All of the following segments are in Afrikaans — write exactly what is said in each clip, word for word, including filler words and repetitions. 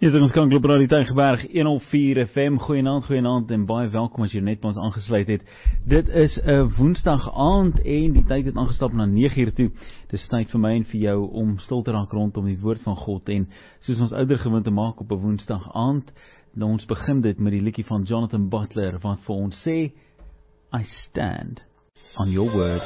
Hier is ons kan klop Radio Tygerberg honderd vier F M. Goeienaand, goeienaand en baie welkom as jy net by ons aangesluit het. Dit is 'n Woensdag aand en die tyd het aangestap na nege uur toe. Dis tyd vir my en vir jou om stil te raak rondom die woord van God en soos ons ouer gewoonte maak op 'n Woensdag aand, nou ons begin dit met die liedjie van Jonathan Butler wat vir ons sê, I stand on your word.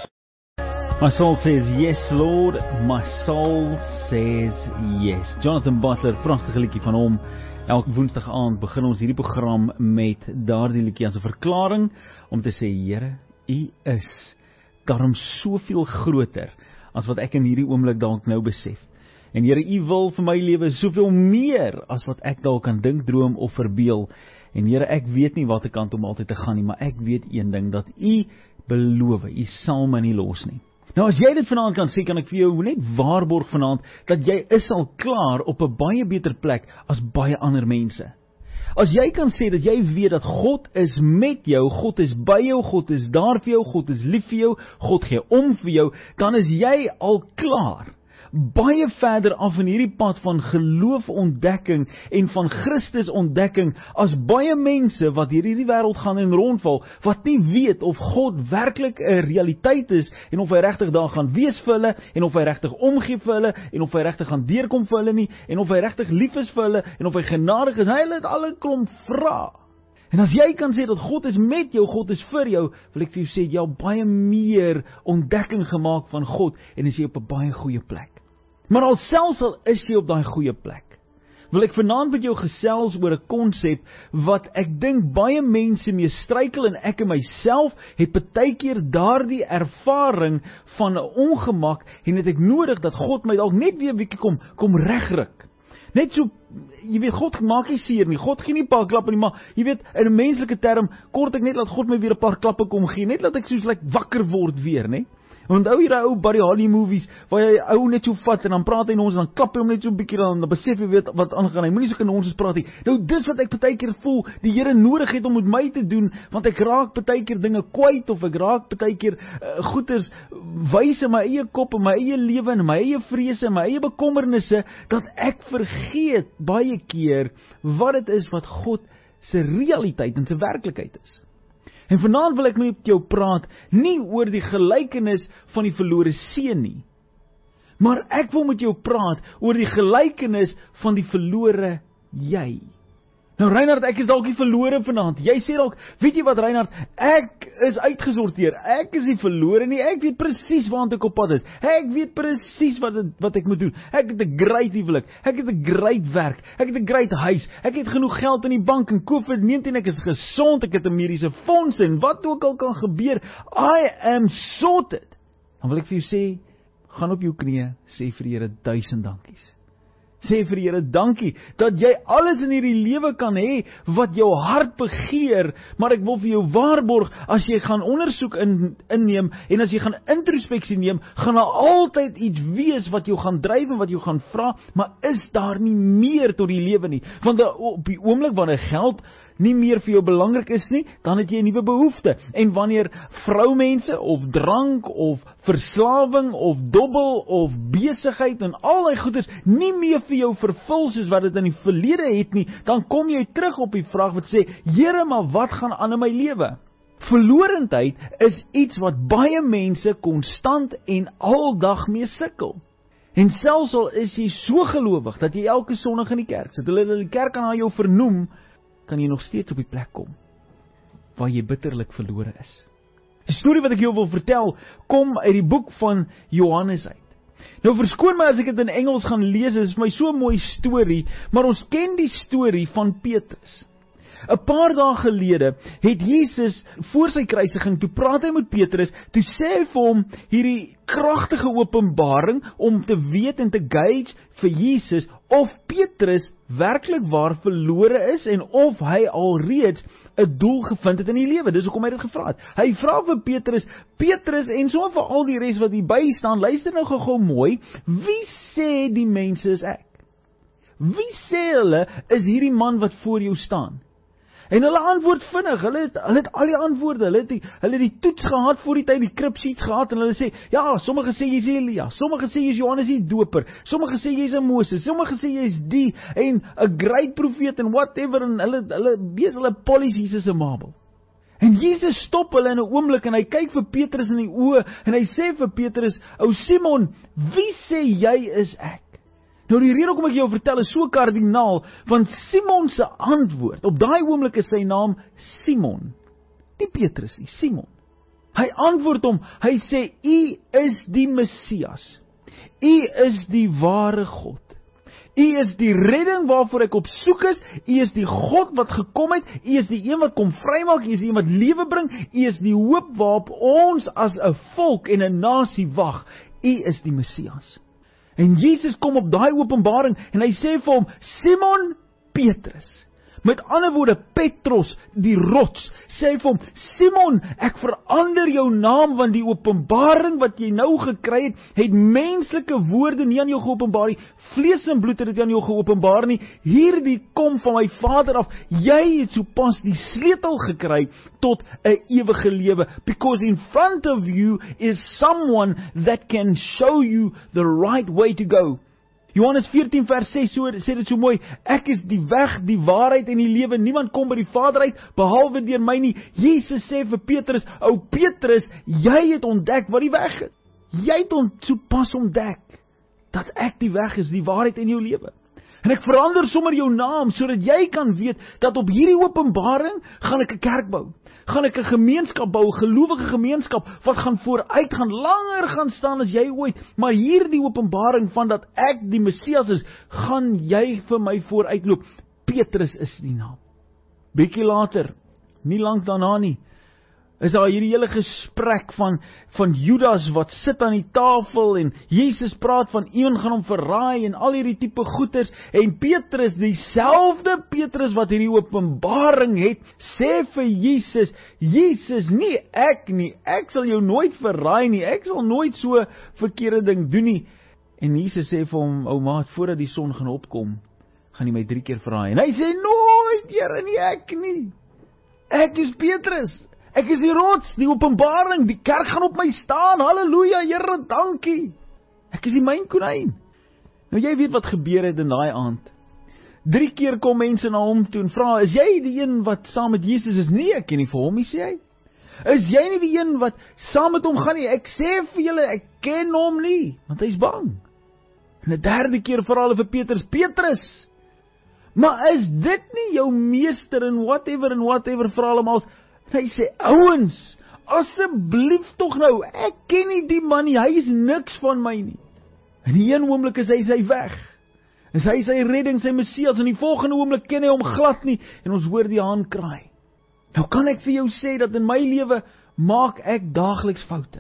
My soul says yes, Lord. My soul says yes. Jonathan Butler, pragtige liedjie van hom. Elke Woensdag aand begin ons hierdie program met daardie liedjie as 'n verklaring om te sê, Here, U is daarom soveel groter as wat ek in hierdie oomblik dalk nou besef. En Here, U wil vir my lewe soveel meer as wat ek dalk kan dink, droom of verbeel. En Here, ek weet nie watter kant om altyd te gaan nie, maar ek weet een ding, dat U beloof, U sal my nie los nie. Nou as jy dit vanaand kan sê, kan ek vir jou net waarborg vanaand, dat jy is al klaar op 'n baie beter plek as baie ander mense. As jy kan sê dat jy weet dat God is met jou, God is by jou, God is daar vir jou, God is lief vir jou, God gee om vir jou, dan is jy al klaar. Baie verder af in hierdie pad van geloofontdekking en van Christus ontdekking as baie mense wat hier hierdie wêreld gaan en rondval, wat nie weet of God werklik 'n realiteit is en of hy regtig daar gaan wees vir hulle en of hy regtig omgee vir hulle en of hy regtig gaan deurkom vir hulle nie en of hy regtig lief is vir hulle en of hy genadig is. Hy het al 'n klomp vrae. En as jy kan sê dat God is met jou, God is vir jou, wil ek vir jou sê, jy het baie meer ontdekking gemaak van God en is jy op 'n baie goeie plek. Maar al selfs al is jy op daai goeie plek, wil ek vanaand met jou gesels oor 'n konsep wat ek dink baie mense mee struikel en ek en myself het baie keer daardie ervaring van 'n ongemak en het ek nodig dat God my dalk net weer 'n bietjie kom kom regryk. Net so, jy weet, God maak nie seer nie, God gee nie 'n paar klappe nie, maar jy weet, in 'n menslike term, kort ek net laat God my weer 'n paar klappe kom gee, net laat ek soos like wakker word weer, né? Onthou jy daai ou Buddy Holly movies, waar hy ou net so vat en dan praat hy en ons en dan klap hy hom net so 'n bietjie dan, dan besef jy weet wat aangaan, hy moenie so genoeg praat nie. Nou dis wat ek baie keer voel, die Here nodig het om met my te doen, want ek raak baie keer dinge kwyt, of ek raak baie keer uh, goeders wys in my eie kop, in my eie lewe, in my eie vrese, in my eie bekommernisse, dat ek vergeet baie keer wat dit is wat God se realiteit en se werklikheid is. En vanaand wil ek met jou praat, nie oor die gelykenis van die verlore seun nie, maar ek wil met jou praat oor die gelykenis van die verlore jy. Nou Reinhard, ek is dalk nie verlore vanaand. Jy sê dalk, weet jy wat Reinhard, ek is uitgesorteer, ek is nie verlore nie, ek weet presies waant ek op pad is, ek weet presies wat, wat ek moet doen, ek het 'n great huwelik, ek het 'n great werk, ek het 'n great huis, ek het genoeg geld in die bank en COVID negentien, ek is gesond, ek het 'n mediese fonds en wat ook al kan gebeur, I am sorted. Dan wil ek vir jou sê, gaan op jou knieë, sê vir die Here duisend dankies. Sê vir die Here dankie, dat jy alles in hierdie lewe kan hê, wat jou hart begeer, maar ek wil vir jou waarborg, as jy gaan ondersoek in, inneem, en as jy gaan introspeksie neem, gaan daar altyd iets wees, wat jou gaan dryf en wat jou gaan vra, maar is daar nie meer tot die lewe nie, want op die oomblik wanneer geld nie meer vir jou belangrik is nie, dan het jy 'n nuwe behoefte. En wanneer vroumense of drank of verslawing of dobbel of besigheid en al die goeders nie meer vir jou vervul soos wat dit in die verlede het nie, dan kom jy terug op die vraag wat sê, Here, maar wat gaan aan in my lewe? Verlorendheid is iets wat baie mense konstant en aldag mee sukkel. En selfs al is jy so gelowig dat jy elke Sondag in die kerk sit, hulle in die kerk aan jou vernoem, kan jy nog steeds op die plek kom, waar jy bitterlik verlore is. Die storie wat ek jou wil vertel, kom uit die boek van Johannes uit. Nou verskoon my as ek dit in Engels gaan lees, dit is vir my so 'n mooi storie, maar ons ken die storie van Petrus. 'n Paar dae gelede het Jesus voor sy kruisiging, toe praat hy met Petrus, toe sê hy vir hom hierdie kragtige openbaring om te weet en te gauge vir Jesus of Petrus werklik waar verlore is en of hy alreeds 'n doel gevind het in die lewe. Dis hoekom hy dit gevra het. Hy vra vir Petrus, Petrus en so vir al die res wat hier by staan, luister nou gou-gou mooi, wie sê die mense is ek? Wie sê hulle is hierdie man wat voor jou staan? En hulle antwoord vinnig, hulle het, hulle het al die antwoorde, hulle het die, hulle het die toets gehad voor die tyd, die kripsheets gehad, en hulle sê, ja, sommige sê jy is Elia, sommige sê jy is Johannes die Doper, sommige sê jy is Moses, sommige sê jy is die, en a great profeet, en whatever, en hulle, hulle, wees hulle polish Jesus en Mabel. En Jesus stop hulle in 'n oomblik, en hy kyk vir Petrus in die oë, en hy sê vir Petrus, ou Simon, wie sê jy is ek? Nou die rede hoekom ek jou vertel is so kardinaal, want Simon se antwoord, op daai oomblik is sy naam Simon, nie Petrus nie, Simon. Hy antwoord hom, hy sê, U is die Messias, U is die ware God, U is die redding waarvoor ek op soek is, U is die God wat gekom het, U is die een wat kom vrymaak, U is die een wat lewe bring, U is die hoop waarop ons as 'n volk en 'n nasie wag, U is die Messias. En Jesus kom op daai openbaring en hy sê vir hom, Simon Petrus, met ander woorde, Petros, die rots, sê hy vir hom, Simon, ek verander jou naam, want die openbaring wat jy nou gekry het, het menslike woorde nie aan jou geopenbaar nie, vlees en bloed het dit aan jou geopenbaar nie, hierdie kom van my Vader af, jy het sopas die sleutel gekry tot 'n ewige lewe, because in front of you is someone that can show you the right way to go. Johannes veertien vers ses so, sê dit so mooi, ek is die weg, die waarheid en die lewe, niemand kom by die Vader uit, behalwe deur my nie. Jesus sê vir Petrus, ou Petrus, jy het ontdek wat die weg is. Jy het ont, so pas ontdek, dat ek die weg is, die waarheid en jou lewe. En ek verander sommer jou naam, sodat jy kan weet, dat op hierdie openbaring, gaan ek 'n kerk bou. Gaan ek 'n gemeenskap bou, 'n gelowige gemeenskap, wat gaan vooruit, gaan langer gaan staan as jy ooit, maar hierdie openbaring van dat ek die Messias is, gaan jy vir my vooruitloop. Petrus is die naam. Bietjie later, nie lank daarna nie, is daar hierdie hele gesprek van, van Judas wat sit aan die tafel, en Jesus praat van iemand gaan hom verraai, en al hierdie tipe goeters, en Petrus, dieselfde Petrus wat hierdie openbaring het, sê vir Jesus, Jesus, nie ek nie, ek sal jou nooit verraai nie, ek sal nooit so verkeerde ding doen nie. En Jesus sê vir hom, ou maat, voordat die son gaan opkom, gaan jy my drie keer verraai. En hy sê, nooit, Here, nie ek nie. Ek is Petrus. Ek is die rots, die openbaring, die kerk gaan op my staan, halleluja, Here, dankie. Ek is die mynkonyn. Nou jy weet wat gebeur het in daai aand. Drie keer kom mense na hom toe en vra, is jy die een wat saam met Jesus is? Nee, ek ken nie vir hom nie, sê hy. Is jy nie die een wat saam met hom gaan nie? Ek sê vir julle, ek ken hom nie, want hy is bang. En die derde keer vra hulle vir Petrus, Petrus, maar is dit nie jou meester en whatever en whatever, vra hulle maar. En hy sê, ouens, asseblief tog nou, ek ken nie die man nie, hy is niks van my nie. En die een oomblik is hy sy weg, is hy sy redding, sy Messias, en die volgende oomblik ken hy hom glad nie, en ons hoor die haan kraai. Nou kan ek vir jou sê, dat in my lewe, maak ek daagliks foute.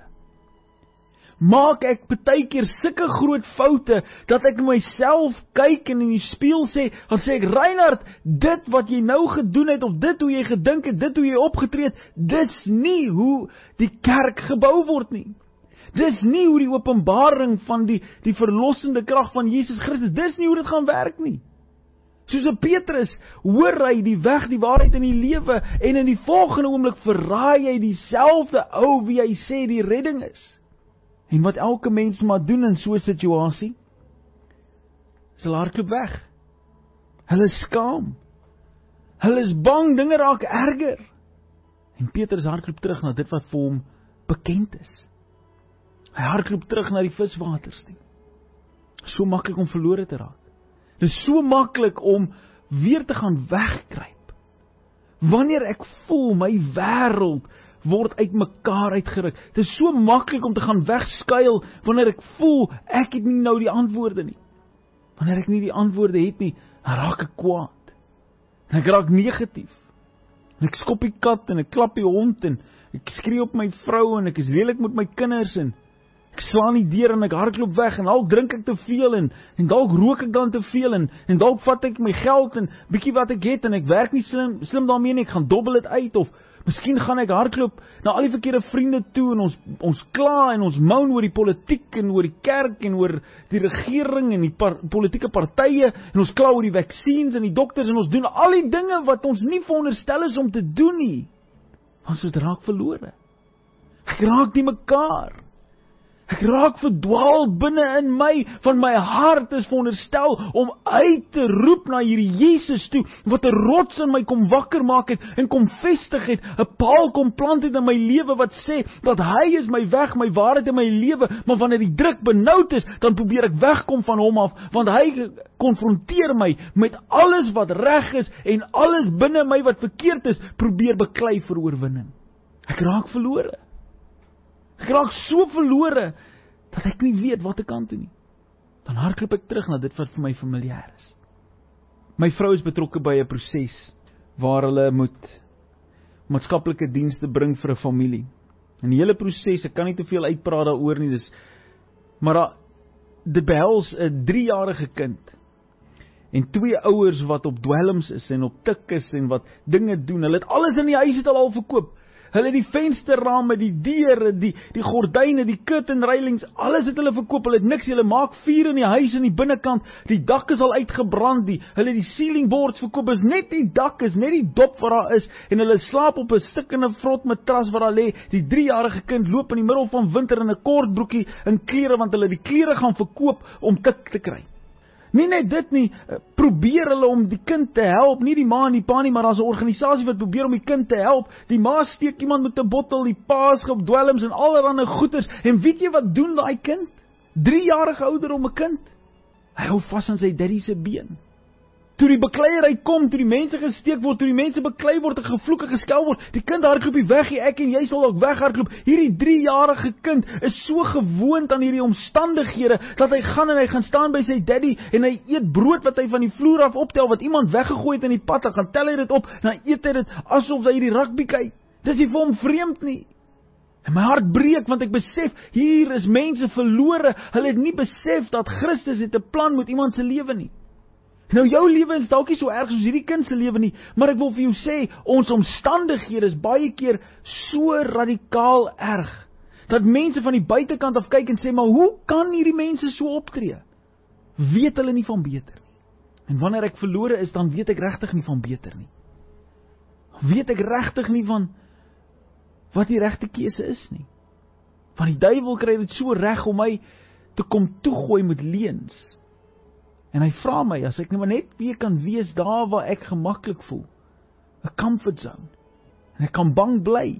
Maak ek partykeer sulke groot foute, dat ek myself kyk en in die spieël sê, dan sê ek, Reinhard, dit wat jy nou gedoen het, of dit hoe jy gedink het, dit hoe jy opgetree het, dis nie hoe die kerk gebou word nie. Dis nie hoe die openbaring van die, die verlossende krag van Jesus Christus, dis nie hoe dit gaan werk nie. Soos 'n Petrus, hoor hy die weg, die waarheid en die lewe, en in die volgende oomblik verraai hy dieselfde ou wie hy sê die redding is. En wat elke mens maar doen in so 'n situasie, is hulle hardloop weg. Hulle is skaam. Hulle is bang, dinge raak erger. En Petrus hardloop terug na dit wat vir hom bekend is. Hy hardloop terug na die viswaters toe. So maklik om verlore te raak. Dit is so maklik om weer te gaan wegkruip. Wanneer ek voel my wêreld word uit mekaar uitgeruk. Dit is so maklik om te gaan wegskuil, wanneer ek voel, ek het nie nou die antwoorde nie. Wanneer ek nie die antwoorde het nie, dan raak ek kwaad. En ek raak negatief. En ek skop die kat, en ek klap die hond, en ek skree op my vrou, en ek is lelik met my kinders, en ek slaan die deur, en ek hardloop weg, en dalk drink ek te veel, en, en dalk rook ek dan te veel, en, en dalk vat ek my geld, en bietjie wat ek het, en ek werk nie slim, slim daarmee nie, ek gaan dobbel dit uit, of Miskien gaan ek hardloop na al die verkeerde vriende toe en ons, ons kla en ons moan oor die politiek en oor die kerk en oor die regering en die par, politieke partye en ons kla oor die vaksines en die dokters en ons doen al die dinge wat ons nie veronderstel is om te doen nie. Want so raak verlore. Ek raak nie mekaar. Ek raak verdwaal binne in my, van my hart is veronderstel om uit te roep na hierdie Jesus toe, wat 'n rots in my kom wakker maak het, en kom vestig het, 'n paal kom plant het in my lewe, wat sê, dat hy is my weg, my waarheid in my lewe, maar wanneer die druk benoud is, dan probeer ek wegkom van hom af, want hy konfronteer my met alles wat reg is, en alles binne my wat verkeerd is, probeer beklei vir oorwinning. Ek raak verlore. Ek raak so verlore, dat ek nie weet wat ek kan doen nie. Dan hardloop ek terug na dit wat vir my familier is. My vrou is betrokke by 'n proses, waar hulle moet maatskaplike dienste bring vir 'n familie. En die hele proses, ek kan nie te veel uitpraat daaroor nie, dis, maar da, dit behels 'n driejarige kind, en twee ouers wat op dwelms is, en op tik is, en wat dinge doen, hulle het alles in die huis het al al verkoop. Hulle die vensterrame, die deure, die, die gordyne, die curtain railings, alles het hulle verkoop, hulle het niks, hulle maak vuur in die huis in die binnekant, die dak is al uitgebrand, die, hulle die ceiling boards verkoop, is net die dak, is net die dop wat daar is, en hulle slaap op 'n stikkende vrot matras wat daar lê, die driejarige kind loop in die middel van winter in 'n kort broekie, in klere, want hulle die klere gaan verkoop, om tik te kry. Nie net dit nie, probeer hulle om die kind te help, nie die ma en die pa nie, maar as 'n organisasie wat probeer om die kind te help, die ma steek iemand met 'n bottel, die pa is op dwelms en allerlei goeders, en weet jy wat doen daai kind? Driejarige ouder om 'n kind, hy hou vas aan sy daddy se been. Toe die bekleierery kom, toe die mense gesteek word, toe die mense beklei word, en gevloek en geskel word, die kind hardloop die weg, ek en jy sal ook weghardloop. Hierdie driejarige kind is so gewoond aan hierdie omstandighede, dat hy gaan en hy gaan staan by sy daddy, en hy eet brood wat hy van die vloer af optel, wat iemand weggegooi het in die pad, dan gaan tel hy dit op, en dan eet hy dit, asof hy hierdie rugby kyk. Dis nie vir hom vreemd nie. En my hart breek, want ek besef, hier is mense verlore, hulle het nie besef, dat Christus het 'n plan met iemand se lewe nie. Nou jou lewe is dalk nie so erg soos hierdie kind se lewe nie, maar ek wil vir jou sê, ons omstandighede is baie keer so radikaal erg, dat mense van die buitekant af kyk en sê, maar hoe kan hierdie mense so optree? Weet hulle nie van beter nie. En wanneer ek verlore is, dan weet ek regtig nie van beter nie. Weet ek regtig nie van wat die regte keuse is nie. Want die duiwel kry dit so reg om my te kom toegooi met leuns. En hy vra my, as ek nou net weer kan wees daar waar ek gemaklik voel, 'n comfort zone, en ek kan bang bly,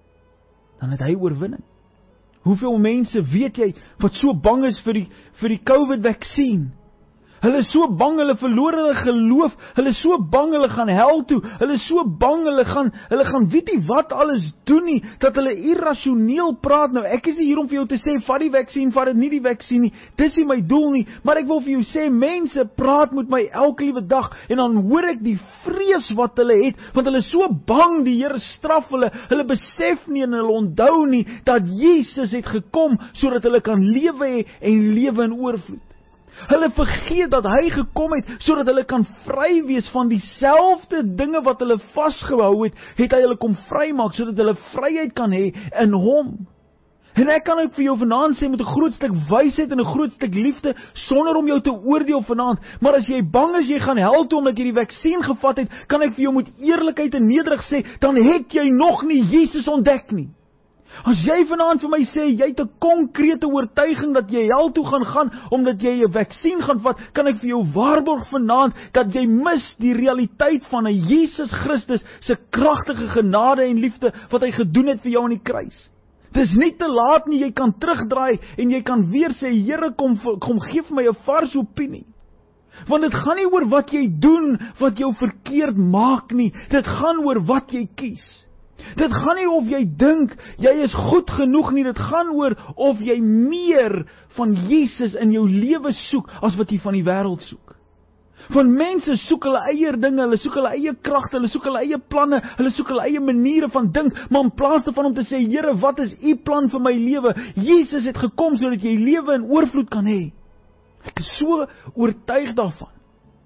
dan het hy oorwinning. Hoeveel mense weet jy, wat so bang is vir die, vir die COVID-vaksien? Hulle is so bang, hulle verloor hulle geloof, hulle is so bang, hulle gaan hel toe, hulle is so bang, hulle gaan, hulle gaan weet nie wat alles doen nie, dat hulle irrasioneel praat. Nou, ek is nie hier om vir jou te sê, vat die vaksien, vat dit nie die vaksien nie, dis nie my doel nie, maar ek wil vir jou sê, mense praat met my elke liewe dag, en dan hoor ek die vrees wat hulle het, want hulle is so bang, die Here straf hulle, hulle besef nie en hulle onthou nie, dat Jesus het gekom, sodat hulle kan lewe hê, en lewe in oorvloed. Hulle vergeet dat hy gekom het, sodat hulle kan vry wees van dieselfde dinge wat hulle vasgehou het, het hy hulle kom vrymaak, sodat hulle vryheid kan hê in hom. En ek kan ook vir jou vanaand sê, met 'n groot stuk wysheid en 'n groot stuk liefde, sonder om jou te oordeel vanaand, maar as jy bang is, jy gaan hel toe, omdat jy die vaksien gevat het, kan ek vir jou met eerlikheid en nederig sê, dan het jy nog nie Jesus ontdek nie. As jy vanaand vir my sê, jy het 'n konkrete oortuiging dat jy hel toe gaan gaan, omdat jy 'n vaksien gaan vat, kan ek vir jou waarborg vanaand, dat jy mis die realiteit van 'n Jesus Christus, se kragtige genade en liefde, wat hy gedoen het vir jou aan die kruis. Dis nie te laat nie, jy kan terugdraai, en jy kan weer sê, Here, kom, kom geef my 'n vars opinie. Want dit gaan nie oor wat jy doen, wat jou verkeerd maak nie, dit gaan oor wat jy kies. Dit gaan nie of jy dink, jy is goed genoeg nie, dit gaan oor of jy meer van Jesus in jou lewe soek, as wat jy van die wêreld soek. Want mense soek hulle eie dinge, hulle soek hulle eie kragte, hulle soek hulle eie planne, hulle soek hulle eie maniere van dink, maar in plaas daarvan om te sê, Here, wat is u plan vir my lewe? Jesus het gekom, sodat jy lewe in oorvloed kan hê. Ek is so oortuig daarvan,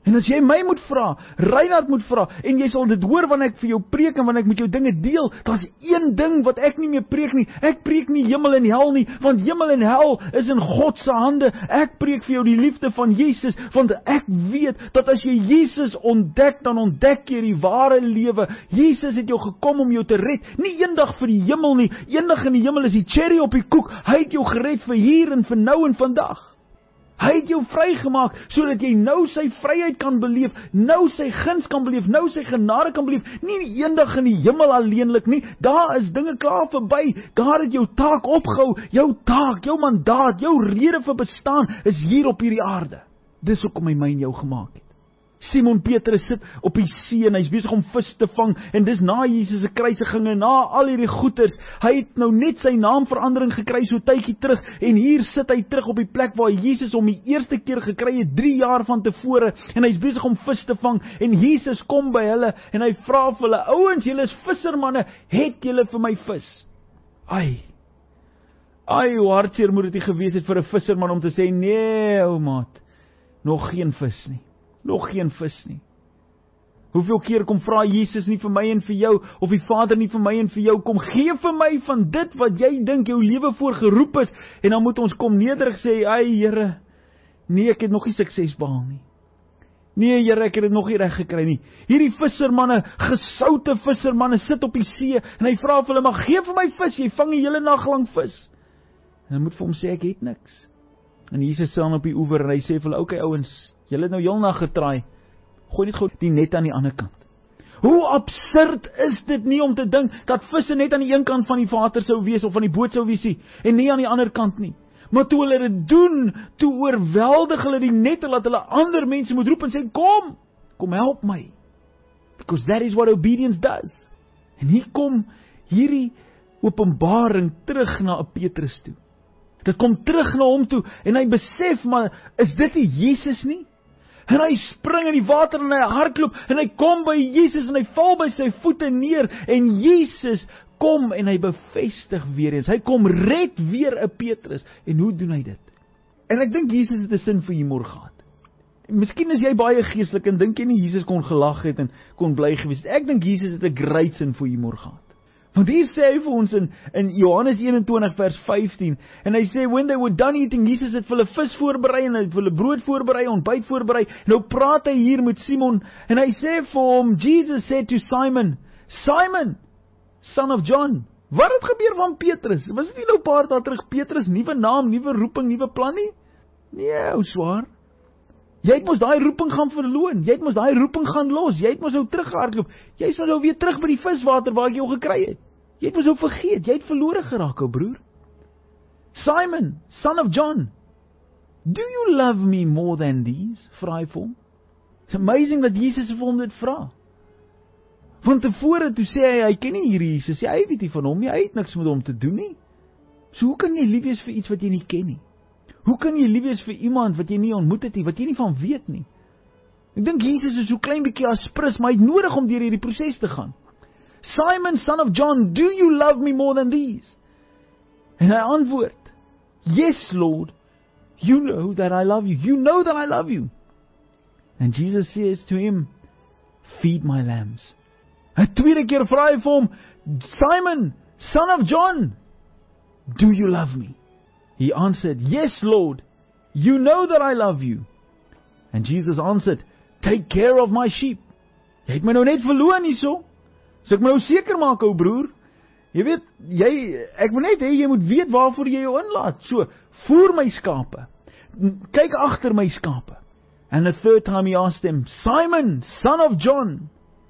En as jy my moet vra, Reinhard moet vra, en jy sal dit hoor wanneer ek vir jou preek en wanneer ek met jou dinge deel, daar's een ding wat ek nie meer preek nie. Ek preek nie hemel en hel nie, want hemel en hel is in God se hande. Ek preek vir jou die liefde van Jesus, want ek weet dat as jy Jesus ontdek, dan ontdek jy die ware lewe. Jesus het jou gekom om jou te red, nie eendag vir die hemel nie. Eendag in die hemel is die cherry op die koek. Hy het jou gered vir hier en vir nou en vandag. Hy het jou vrygemaak, sodat jy nou sy vryheid kan beleef, nou sy guns kan beleef, nou sy genade kan beleef, nie eendag in die hemel alleenlik nie, daar is dinge klaar verby, daar het jou taak opgehou, jou taak, jou mandaat, jou rede vir bestaan, is hier op hierdie aarde. Dis hoekom hy my en jou gemaak het. Simon Petrus sit op die see en hy's besig om vis te vang, en dis na Jesus se kruisiging en na al hierdie goeters. Hy het nou net sy naamverandering gekry so tydjie terug, en hier sit hy terug op die plek waar Jesus hom die eerste keer gekry het, drie jaar van tevore, en hy's besig om vis te vang, en Jesus kom by hulle, en hy vra vir hulle, ouens, julle is vissermanne, het julle vir my vis? Ai, ai, hoe hartseer moet dit gewees het vir 'n visserman om te sê, nee, ou maat, nog geen vis nie. Nog geen vis nie. Hoeveel keer kom vra Jesus nie vir my en vir jou, of die Vader nie vir my en vir jou, kom gee vir my van dit wat jy dink jou lewe voor geroep is, en dan moet ons kom nederig sê, ai Here, nee, ek het nog nie sukses behaal nie. Nee Here, ek het dit nog nie reg gekry nie. Hierdie vissermanne, gesoute vissermanne, sit op die see, en hy vra vir hulle, maar gee vir my vis, jy vang die hele nag lang vis. En hy moet vir hom sê, ek het niks. En Jesus staan op die oewer, en hy sê vir hulle, okay ouens, julle het nou heel nag getraai, gooi net gou die net aan die ander kant. Hoe absurd is dit nie om te dink, dat visse net aan die een kant van die water sou wees, of van die boot sou wees, en nie aan die ander kant nie. Maar toe hulle dit doen, toe oorweldig hulle die nette, laat hulle ander mense moet roep en sê, kom, kom help my. Because that is what obedience does. En hier kom hierdie openbaring terug na 'n Petrus toe. Dit kom terug na hom toe, en hy besef, maar is dit nie Jesus nie? En hy spring in die water, en hy hardloop, en hy kom by Jesus, en hy val by sy voete neer, en Jesus kom, en hy bevestig weer eens, hy kom red weer 'n Petrus, en hoe doen hy dit? En ek dink Jesus het 'n sin vir humor gehad. Miskien is jy baie geestelik, en dink jy nie Jesus kon gelag het, en kon bly gewees het. Ek dink Jesus het 'n great sin vir humor gehad. Want hier sê hy vir ons in, in Johannes eenentwintig vers vyftien, en hy sê, when they were done eating, Jesus het vir hulle vis voorberei, en hy het vir hulle brood voorberei, ontbyt voorberei, en nou praat hy hier met Simon, en hy sê vir hom, Jesus said to Simon, Simon, son of John, wat het gebeur van Petrus? Was dit nie nou paar dae terug, Petrus, nuwe naam, nuwe roeping, nuwe plan nie? Nee, ou swaar. Jy het mos daai roeping gaan verloon, jy het mos daai roeping gaan los, jy het mos nou teruggehardloop, jy is mos nou weer terug by die viswater waar ek jou gekry het. Jy het mos nou vergeet, jy het verlore geraak, ou broer. Simon, son of John, do you love me more than these? Vra hy vir hom. It's amazing dat Jesus vir hom dit vra. Want tevore toe sê hy, hy ken nie hierdie Jesus, hy weet nie van hom nie, hy het niks met hom te doen nie. So hoe kan jy lief wees vir iets wat jy nie ken nie? Hoe kan jy lief wees vir iemand wat jy nie ontmoet het nie, wat jy nie van weet nie? Ek dink Jesus is so klein bietjie aspris, maar hy het nodig om deur hierdie proses te gaan. Simon, son of John, do you love me more than these? En hy antwoord, yes, Lord, you know that I love you. You know that I love you. And Jesus says to him, feed my lambs. 'n Tweede keer vra hy vir hom, Simon, son of John, do you love me? He answered, yes, Lord, you know that I love you. And Jesus answered, take care of my sheep. Jy het my nou net verloon hierso. So ek moet nou seker maak, ou broer. Jy weet, jy, ek moet net hê jy moet weet waarvoor jy jou inlaat. So, voer my skape. Kyk agter my skape. And the third time he asked him, Simon, son of John,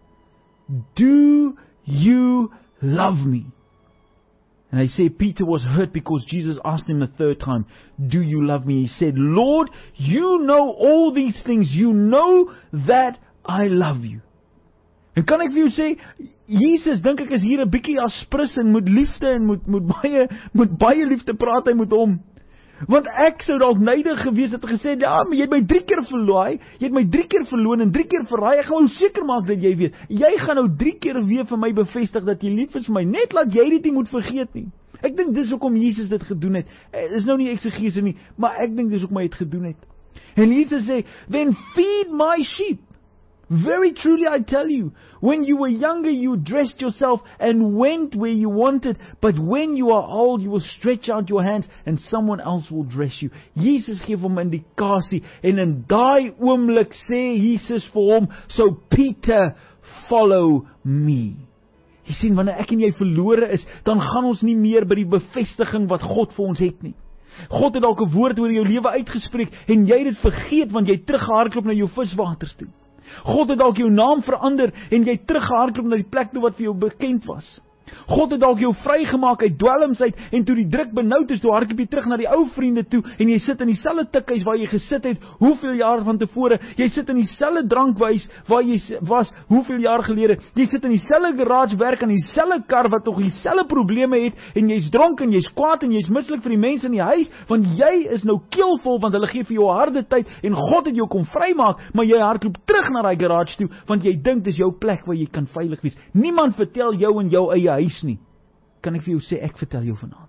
do you love me? And I say Peter was hurt because Jesus asked him the third time, do you love me? He said, Lord, you know all these things. You know that I love you. En kan ek vir jou sê, Jesus dink ek is hier 'n bietjie aspris en moet liefde en moet, moet, baie, moet baie liefde praat hy met hom. Want ek sou dalk nydig gewees het en gesê, ja, maar jy het my drie keer verlooi, jy het my drie keer verloon en drie keer verraai, ek gaan nou seker maak dat jy weet, jy gaan nou drie keer weer vir my bevestig dat jy lief is vir my, net laat jy dit nie moet vergeet nie. Ek dink dis hoekom Jesus dit gedoen het, is nou nie eksegese nie, maar ek dink dis hoekom hy het gedoen het. En Jesus sê, then feed my sheep. Very truly I tell you, when you were younger you dressed yourself and went where you wanted, but when you are old you will stretch out your hands and someone else will dress you. Jesus gee hom 'n indikasie en in daai oomblik sê Jesus vir hom, so Peter, follow me. Jy sien, wanneer ek en jy verlore is, dan gaan ons nie meer by die bevestiging wat God vir ons het nie. God het dalk 'n woord oor jou lewe uitgespreek en jy het dit vergeet want jy teruggehardloop na jou viswaters toe. God het dalk jou naam verander en jy teruggehardloop na die plek toe wat vir jou bekend was. God het dalk jou vrygemaak uit dwelms uit en toe die druk benoud is, toe hardloop jy terug na die ou vriende toe en jy sit in dieselfde tikhuis waar jy gesit het hoeveel jaar van tevore. Jy sit in dieselfde drankhuis waar jy was hoeveel jaar gelede. Jy sit in dieselfde garage werk aan dieselfde kar wat nog dieselfde probleme het en jy's dronk en jy's kwaad en jy's mislik vir die mense in die huis want jy is nou keelvol want hulle gee vir jou harde tyd en God het jou kom vrymaak, maar jy hardloop terug na daai garage toe want jy dink dis jou plek waar jy kan veilig wees. Niemand vertel jou in jou eie huis nie. Kan ek vir jou sê, ek vertel jou vanaand.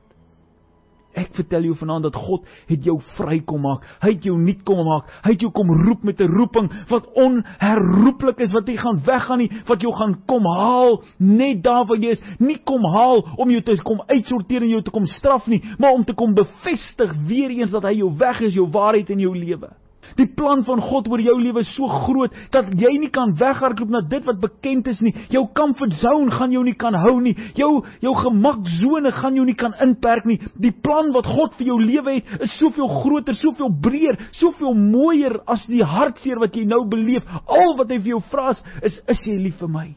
Ek vertel jou vanaand dat God het jou vry kom maak. Hy het jou nuut kom maak. Hy het jou kom roep met 'n roeping wat onherroepelik is, wat jy gaan weggaan nie, wat jou gaan kom haal net daar waar jy is. Nie kom haal om jou te kom uitsorteer en jou te kom straf nie, maar om te kom bevestig weer eens dat hy jou weg is, jou waarheid in jou lewe. Die plan van God oor jou lewe is so groot, dat jy nie kan weghardloop na dit wat bekend is nie. Jou comfort zone gaan jou nie kan hou nie. Jou, jou gemakzone gaan jou nie kan inperk nie. Die plan wat God vir jou lewe het, is soveel groter, soveel breër, soveel mooier as die hartseer wat jy nou beleef. Al wat hy vir jou vra is, is, is jy lief vir my?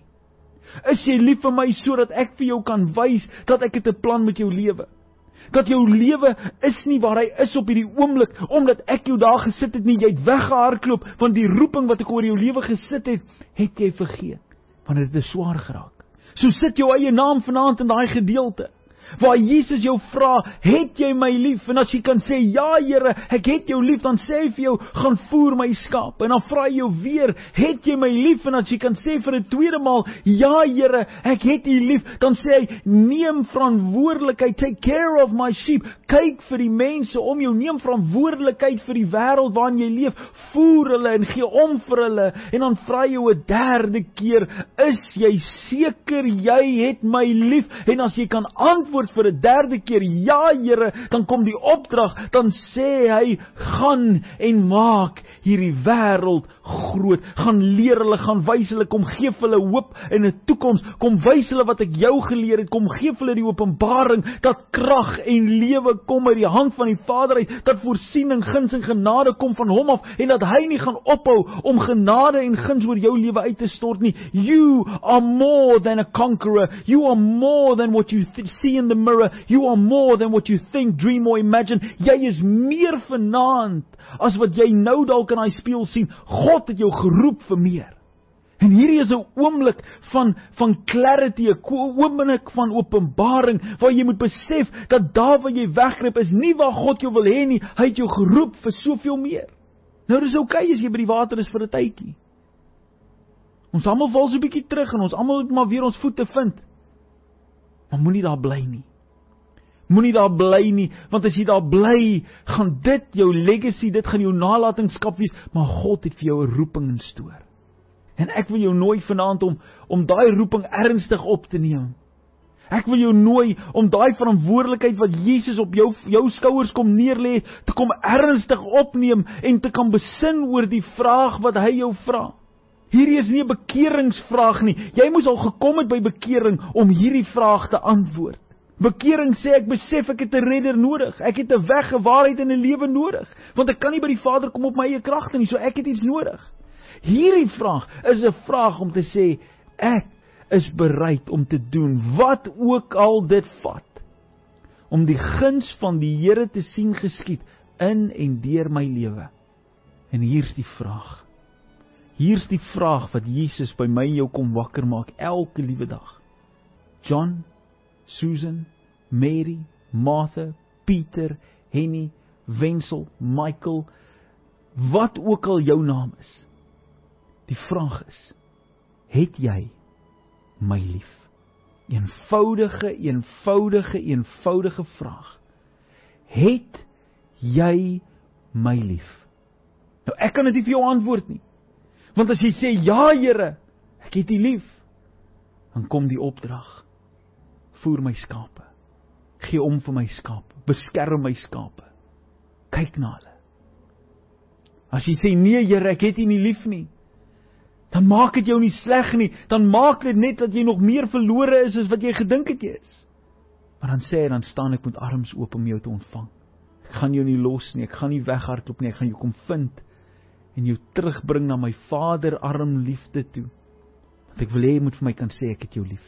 Is jy lief vir my, sodat ek vir jou kan wys, dat ek het 'n plan met jou lewe? Dat jou lewe is nie waar hy is op hierdie oomblik, omdat ek jou daar gesit het nie, jy het weggehardloop, van die roeping wat ek oor jou lewe gesit het, het jy vergeet, want dit is swaar geraak. So sit jou eie naam vanaand in daai gedeelte, waar Jesus jou vra, het jy my lief? En as jy kan sê, ja Here, ek het jou lief, dan sê hy vir jou, gaan voer my skaap. En dan vra hy jou weer, het jy my lief? En as jy kan sê vir 'n tweede maal, ja Here, ek het u lief, dan sê hy, neem verantwoordelikheid, take care of my sheep, kyk vir die mense om jou, neem verantwoordelikheid vir die wêreld waarin jy leef, voer hulle en gee om vir hulle, en dan vra jy 'n derde keer, is jy seker jy het my lief? En as jy kan antwoord vir 'n derde keer, ja Here, dan kom die opdrag, dan sê hy, gaan en maak hierdie wêreld groot, gaan leer hulle, gaan wys hulle, kom gee hulle hoop en 'n toekoms, kom wys hulle wat ek jou geleer het, kom gee hulle die openbaring, dat krag en lewe kom uit die hand van die Vader uit, dat voorsiening, guns en genade kom van hom af, en dat hy nie gaan ophou om genade en guns oor jou lewe uit te stort nie. You are more than a conqueror, you are more than what you th- see in the mirror, you are more than what you think, dream or imagine. Jy is meer vanaand as wat jy nou dalk in daai spieël sien. God het jou geroep vir meer. En hierdie is 'n oomblik van van clarity, 'n oomblik van openbaring, waar jy moet besef dat daar waar jy wegkruip is nie waar God jou wil hê nie. Hy het jou geroep vir soveel meer. Nou dis oukei as jy by die water is vir 'n tydjie. Ons almal val so 'n bietjie terug en ons almal moet maar weer ons voete vind. Maar moenie daar bly nie. Moenie daar bly nie, want as jy daar bly, gaan dit jou legacy, dit gaan jou nalatenskap wees, maar God het vir jou 'n roeping in stoor. En ek wil jou nooi vanaand om, om daai roeping ernstig op te neem. Ek wil jou nooi om daai verantwoordelikheid wat Jesus op jou, jou skouers kom neerlê, te kom ernstig opneem en te kan besin oor die vraag wat hy jou vra. Hierdie is nie 'n bekeringsvraag nie. Jy moes al gekom het by bekering om hierdie vraag te antwoord. Bekering sê ek besef ek het 'n redder nodig. Ek het 'n weg, 'n waarheid en 'n lewe nodig. Want ek kan nie by die Vader kom op my eie kragte nie, so ek het iets nodig. Hierdie vraag is 'n vraag om te sê, ek is bereid om te doen wat ook al dit vat, om die guns van die Here te sien geskied in en deur my lewe. En hier's die vraag. Hier's die vraag wat Jesus by my en jou kom wakker maak elke liewe dag. John, Susan, Mary, Martha, Pieter, Henny, Wenzel, Michael, wat ook al jou naam is. Die vraag is, het jy my lief? Eenvoudige, eenvoudige, eenvoudige vraag. Het jy my lief? Nou ek kan dit nie vir jou antwoord nie. Want as jy sê, ja Here, ek het U lief, dan kom die opdrag, voer my skape, gee om vir my skape, beskerm my skape, kyk na hulle. As jy sê, nee Here, ek het U nie lief nie, dan maak dit jou nie sleg nie, dan maak dit net dat jy nog meer verlore is as wat jy gedink het jy is. Maar dan sê hy, dan staan ek met arms oop om jou te ontvang. Ek gaan jou nie los nie, ek gaan nie weghardloop nie, ek gaan jou kom vind, en jou terugbring na my Vader arm liefde toe. Want ek wil hê jy moet vir my kan sê, ek het jou lief.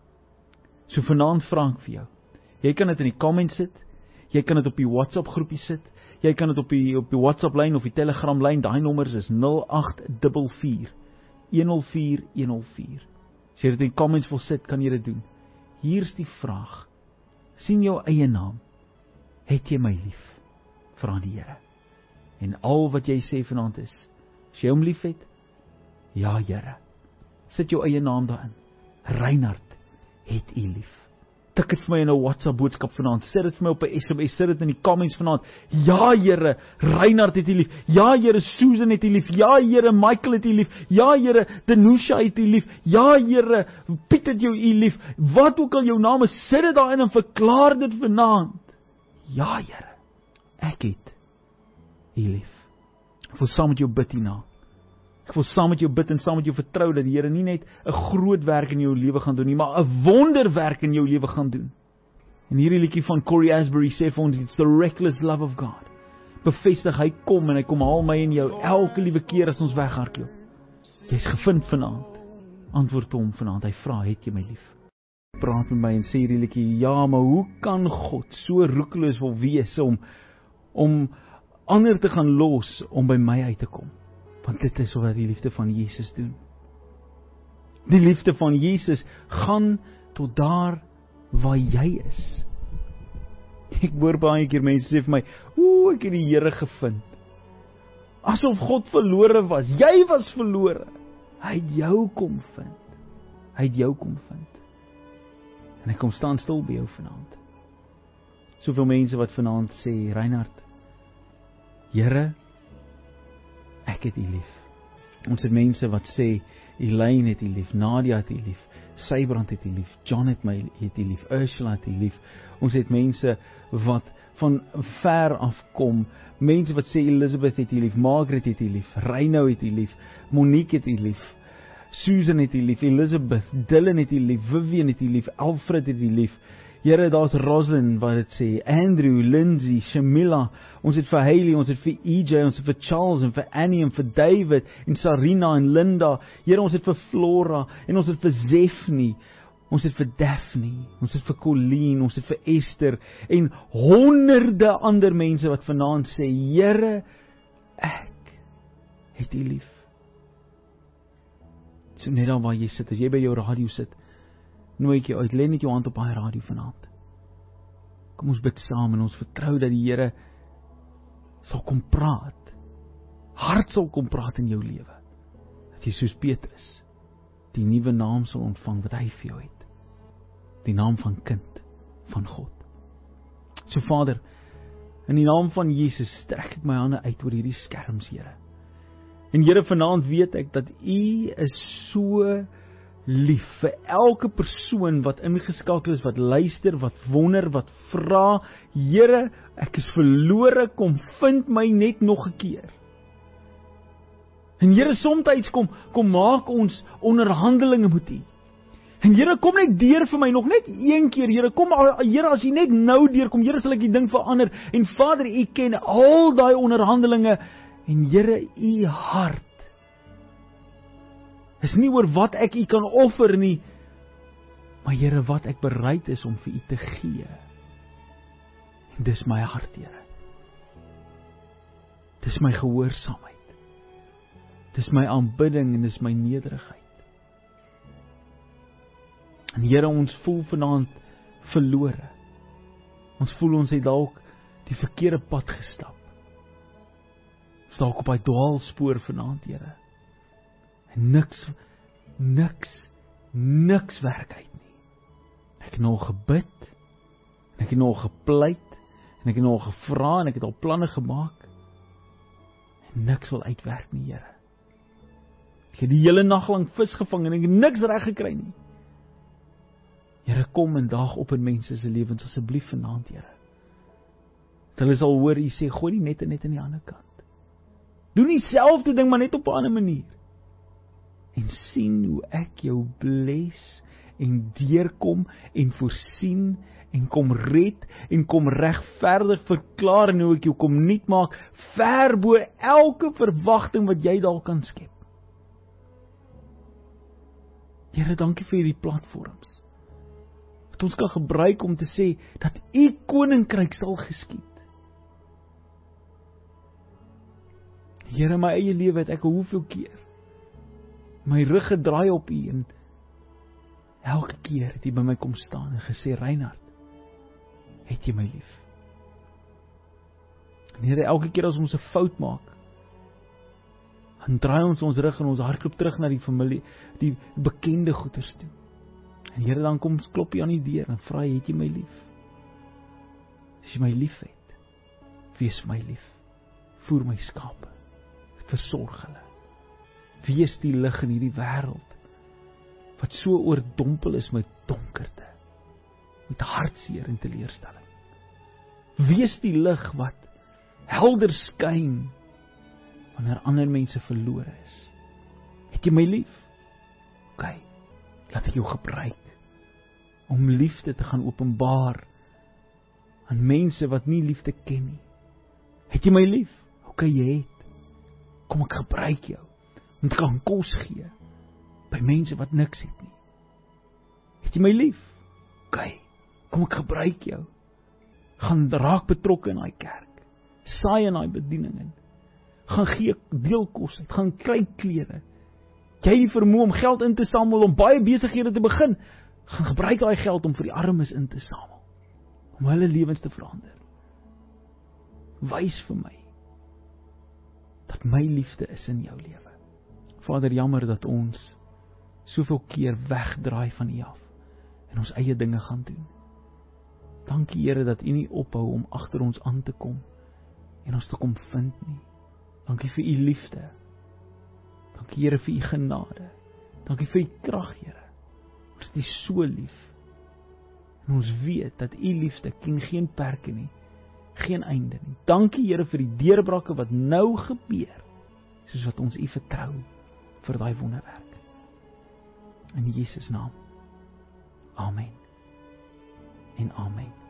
So vanaand vra ek vir jou, jy kan dit in die comment sit, jy kan dit op die WhatsApp groepie sit, jy kan dit op die, op die WhatsApp lyn of die Telegram lyn, daai nommers is nul agt vier vier, een nul vier, een nul vier. As jy dit in die comments wil sit, kan jy dit doen. Hier is die vraag, sien jou eie naam, het jy my lief? Vra die Here. En al wat jy sê vanaand is, as jy hom lief het, ja Here, sit jou eie naam daarin, Reinhard het U lief. Tik dit vir my in 'n WhatsApp boodskap vanaand, sit dit vir my op 'n S M S, sit dit in die comments vanaand, ja Here, Reinhard het U lief, ja Here, Susan het U lief, ja Here, Michael het U lief, ja Here, Denusha het U lief, ja Here, Piet het jou U lief, wat ook al jou naam is, sit dit daarin en verklaar dit vanaand, ja Here, ek het U lief. Ek wil saam met jou bid hierna. Ek wil saam met jou bid en saam met jou vertrou dat die Here nie net 'n groot werk in jou lewe gaan doen nie, maar 'n wonderwerk in jou lewe gaan doen. En hierdie liedjie van Corey Asbury sê vir ons, it's the reckless love of God. Bevestig, hy kom en hy kom haal my en jou elke liewe keer as ons weghardloop. Jy's gevind vanaand. Antwoord hom vanaand. Hy vra, het jy my lief? Praat met my en sê hierdie liedjie, ja, maar hoe kan God so roekeloos wil wees om om ander te gaan los om by my uit te kom? Want dit is wat die liefde van Jesus doen. Die liefde van Jesus gaan tot daar waar jy is. Ek hoor baie keer mense sê vir my, oeh, ek het die Here gevind. Asof God verlore was. Jy was verlore. Hy het jou kom vind. Hy het jou kom vind. En hy kom staan stil by jou vanaand. Soveel mense wat vanaand sê, Reinhard, Here, ek het U lief. Ons het mense wat sê, Elaine het U lief, Nadia het U lief, Sybrand het U lief, John het my het U lief, Ursula het U lief. Ons het mense wat van ver af kom, mense wat sê Elizabeth het U lief, Margaret het U lief, Reino het U lief, Monique het U lief, Susan het U lief, Elizabeth, Dylan het U lief, Vivian het U lief, Alfred het U lief. Here, daar's Roslyn wat dit sê, Andrew, Lindsay, Shamila, ons het vir Hailey, ons het vir E J, ons het vir Charles en vir Annie en vir David en Sarina en Linda. Here, ons het vir Flora en ons het vir Zefnie, ons het vir Daphne, ons het vir Colleen, ons het vir Esther en honderde ander mense wat vanaand sê, Here, ek het U lief. So net daar waar jy sit, as jy by jou radio sit, nooi ek jou uit, lê net jou hand op daai radio vanaand. Kom ons bid saam en ons vertrou dat die Here sal kom praat, hart sal kom praat in jou lewe, dat jy soos Petrus die nuwe naam sal ontvang wat hy vir jou het, die naam van kind van God. So Vader, in die naam van Jesus strek ek my hande uit oor hierdie skerms, Here. En Here, vanaand weet ek dat U is so lief vir elke persoon wat ingeskakel is, wat luister, wat wonder, wat vra, Here, ek is verlore, kom vind my net nog 'n keer. En Here, soms kom, kom maak ons onderhandelinge met U. En Here, kom net deur vir my, nog net een keer, Here, kom, Here, as U net nou deurkom, Here, sal ek die ding verander. En Vader, U ken al daai onderhandelinge, en Here, U hart is nie oor wat ek U kan offer nie, maar Here, wat ek bereid is om vir U te gee. En dis my hart, Here. Dis my gehoorsaamheid. Dis my aanbidding en dis my nederigheid. En Here, ons voel vanaand verlore. Ons voel ons het dalk die verkeerde pad gestap. Ons dalk op daai dwaalspoor vanaand, Here. En niks, niks, niks werk uit nie. Ek het nog gebid, en ek het nog gepleit, en ek het nog gevra, en ek het al planne gemaak. En niks wil uitwerk nie, Here. Ek het die hele nag lang vis gevang en ek het niks reg gekry nie. Here, kom en daag op in mense se lewens asseblief vanaand, Here. Dat hulle sal hoor, U sê, gooi die nette net aan die ander kant. Doen dieselfde ding, maar net op 'n ander manier. En sien hoe ek jou bless en deurkom en voorsien en kom red en kom regverdig verklaar en hoe ek jou kom nuut maak, ver bo elke verwagting wat jy dalk kan skep. Here, dankie vir hierdie platforms wat ons kan gebruik om te sê dat U koninkryk sal geskied. Here, my eie lewe het ek hoeveel keer my rug gedraai op U en elke keer het U by my kom staan en gesê, Reinhard, het jy my lief? En Here, elke keer as ons 'n fout maak, dan draai ons ons rug en ons hardloop terug na die familie, die bekende goeters toe. En Here, dan kom klop jy aan die deur en vra jy, het jy my lief? As jy my lief het, wees my lief. Voer my skape. Versorg hulle. Wees die lig in hierdie wêreld wat so oordompel is met donkerte, met hartseer en teleurstelling. Wees die lig wat helder skyn wanneer ander mense verlore is. Het jy my lief? OK, laat ek jou gebruik om liefde te gaan openbaar aan mense wat nie liefde ken nie. Het jy my lief? OK, jy het. Kom ek gebruik jou om te kan kos gee by mense wat niks het nie. Het jy my lief? OK, kom ek gebruik jou. Gaan raak betrokke in daai kerk. Saai in daai bediening in. Gaan gee deel kos uit, gaan kry klere. Jy het die vermoë om geld in te samel, om baie besighede te begin. Gaan gebruik daai geld om vir die armes in te samel. Om hulle lewens te verander. Wys vir my dat my liefde is in jou lewe. Vader, jammer dat ons soveel keer wegdraai van U af en ons eie dinge gaan doen. Dankie Here dat U nie ophou om agter ons aan te kom en ons te kom vind nie. Dankie vir U liefde. Dankie Here vir U genade. Dankie vir U krag, Here. Ons het U so lief. En ons weet dat U liefde ken geen perke nie. Geen einde nie. Dankie Here vir die deurbrake wat nou gebeur, soos wat ons U vertrou vir daai wonderwerk. In Jesus naam. Amen. En amen.